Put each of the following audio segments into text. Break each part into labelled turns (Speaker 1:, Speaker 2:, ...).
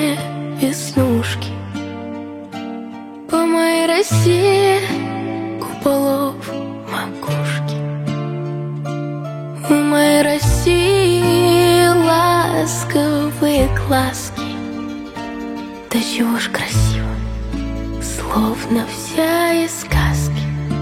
Speaker 1: мне веснушки. По моей росе куполов макушки. У моей России ласковые глазки. Да чего ж красиво, словно вся из сказки.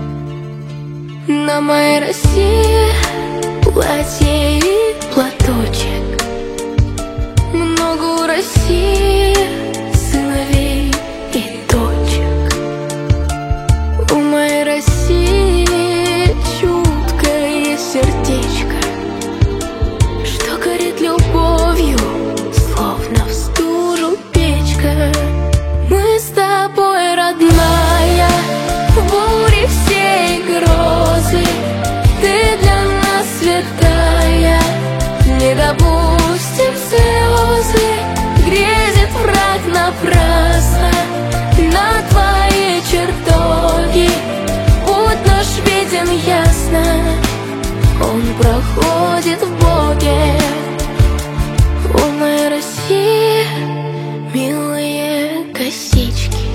Speaker 1: На моей России платье и платочек. Много у России сыновей и дочек. У моей России чуткое сердечко, что горит любовью, словно в стужу печка. Мы с тобой, родная, в буре всей грозы. Ты для нас святая, не допустим слезы. Грезит враг напрасно на твои чертоги. Путь наш виден ясно, он проходит в Боге. У моей России милые косички.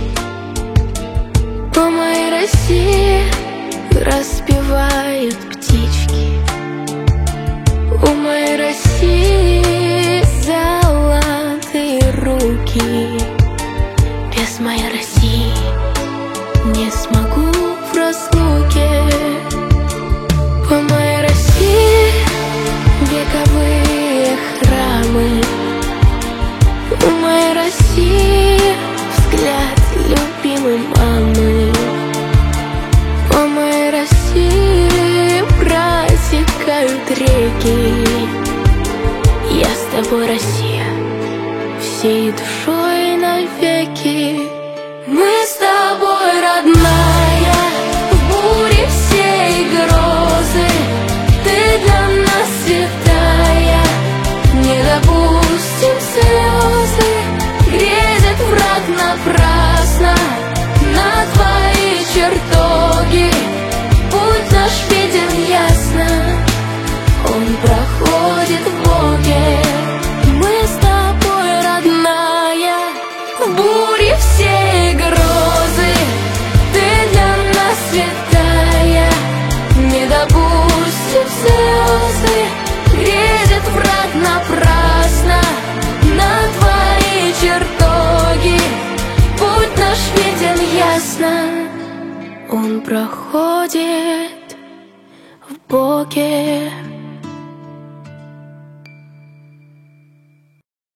Speaker 1: По моей России распевают птички. У моей России золотые руки. Без моей России не смогу в разлуке. По моей России вековые храмы. У моей России взгляд любимой мамы. По моей России протекают реки. Я с тобой, Россия, всей душой навеки. Мы с тобой, родная, в буре всей грозы. Ты для нас святая, не допустим слезы. Грезит враг напрасно на твои чертоги. Путь наш виден ясно, он проходит в Боге. Мы с тобой, родная, в буре всей грозы. Ты для нас святая, не допустим слезы. Грезит враг напрасно на твои чертоги. Путь наш виден ясно, он проходит в Боге.